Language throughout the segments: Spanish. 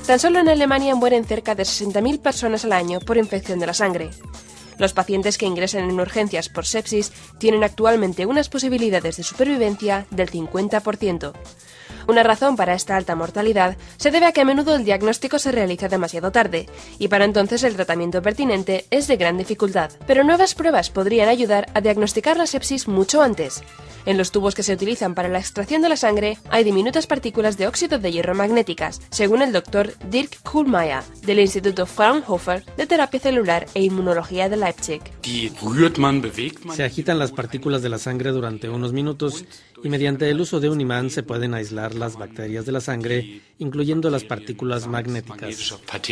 Tan solo en Alemania mueren cerca de 60.000 personas al año por infección de la sangre. Los pacientes que ingresan en urgencias por sepsis tienen actualmente unas posibilidades de supervivencia del 50%. Una razón para esta alta mortalidad se debe a que a menudo el diagnóstico se realiza demasiado tarde, y para entonces el tratamiento pertinente es de gran dificultad. Pero nuevas pruebas podrían ayudar a diagnosticar la sepsis mucho antes. En los tubos que se utilizan para la extracción de la sangre hay diminutas partículas de óxido de hierro magnéticas, según el Dr. Dirk Kuhlmeier, del Instituto Fraunhofer de Terapia Celular e Inmunología de Leipzig. Se agitan las partículas de la sangre durante unos minutos y mediante el uso de un imán se pueden aislar las bacterias de la sangre, incluyendo las partículas magnéticas.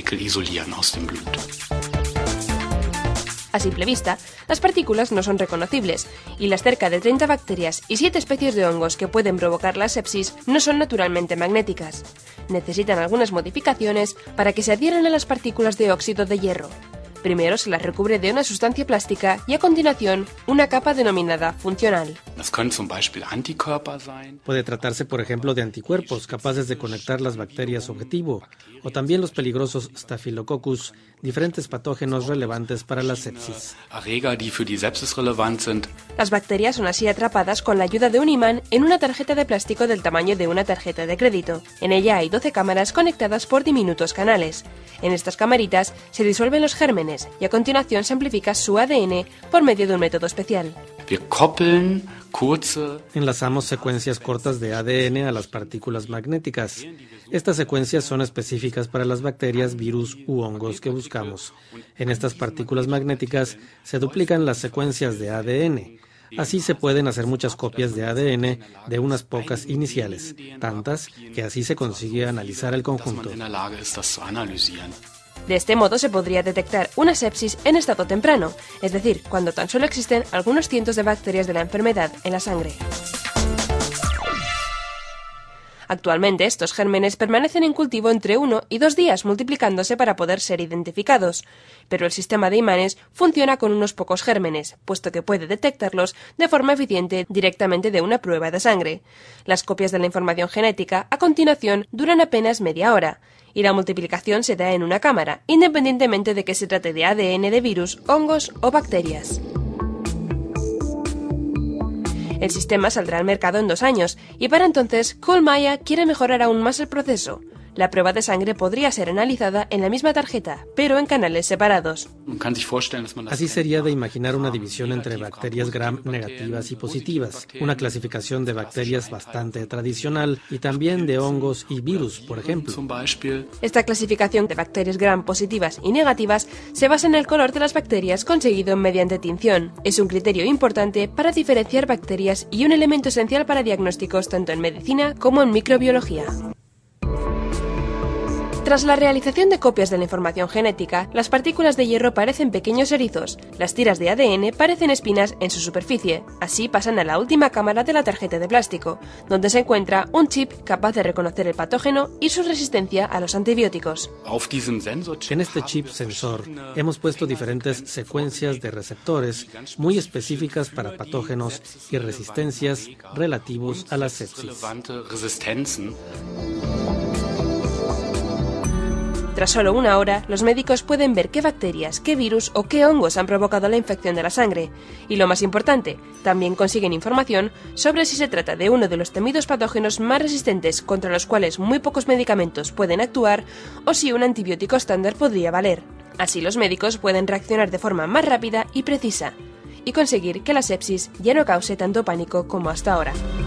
A simple vista, las partículas no son reconocibles, y las cerca de 30 bacterias y 7 especies de hongos que pueden provocar la sepsis no son naturalmente magnéticas. Necesitan algunas modificaciones para que se adhieran a las partículas de óxido de hierro. Primero se las recubre de una sustancia plástica y a continuación una capa denominada funcional. Puede tratarse, por ejemplo, de anticuerpos capaces de conectar las bacterias objetivo, o también los peligrosos Staphylococcus, diferentes patógenos relevantes para la sepsis. Las bacterias son así atrapadas con la ayuda de un imán en una tarjeta de plástico del tamaño de una tarjeta de crédito. En ella hay 12 cámaras conectadas por diminutos canales. En estas camaritas se disuelven los gérmenes y a continuación se amplifica su ADN por medio de un método especial. Enlazamos secuencias cortas de ADN a las partículas magnéticas. Estas secuencias son específicas para las bacterias, virus u hongos que buscamos. En estas partículas magnéticas se duplican las secuencias de ADN. Así se pueden hacer muchas copias de ADN de unas pocas iniciales, tantas que así se consigue analizar el conjunto. De este modo se podría detectar una sepsis en estado temprano, es decir, cuando tan solo existen algunos cientos de bacterias de la enfermedad en la sangre. Actualmente estos gérmenes permanecen en cultivo entre 1 y 2 días multiplicándose para poder ser identificados, pero el sistema de imanes funciona con unos pocos gérmenes, puesto que puede detectarlos de forma eficiente directamente de una prueba de sangre. Las copias de la información genética a continuación duran apenas media hora, y la multiplicación se da en una cámara, independientemente de que se trate de ADN de virus, hongos o bacterias. El sistema saldrá al mercado en 2 años, y para entonces Kuhlmeier quiere mejorar aún más el proceso. La prueba de sangre podría ser analizada en la misma tarjeta, pero en canales separados. Así sería de imaginar una división entre bacterias Gram negativas y positivas, una clasificación de bacterias bastante tradicional y también de hongos y virus, por ejemplo. Esta clasificación de bacterias Gram positivas y negativas se basa en el color de las bacterias conseguido mediante tinción. Es un criterio importante para diferenciar bacterias y un elemento esencial para diagnósticos tanto en medicina como en microbiología. Tras la realización de copias de la información genética, las partículas de hierro parecen pequeños erizos, las tiras de ADN parecen espinas en su superficie. Así pasan a la última cámara de la tarjeta de plástico, donde se encuentra un chip capaz de reconocer el patógeno y su resistencia a los antibióticos. En este chip sensor hemos puesto diferentes secuencias de receptores muy específicas para patógenos y resistencias relativos a la sepsis. Tras solo 1 hora, los médicos pueden ver qué bacterias, qué virus o qué hongos han provocado la infección de la sangre. Y lo más importante, también consiguen información sobre si se trata de uno de los temidos patógenos más resistentes contra los cuales muy pocos medicamentos pueden actuar o si un antibiótico estándar podría valer. Así los médicos pueden reaccionar de forma más rápida y precisa y conseguir que la sepsis ya no cause tanto pánico como hasta ahora.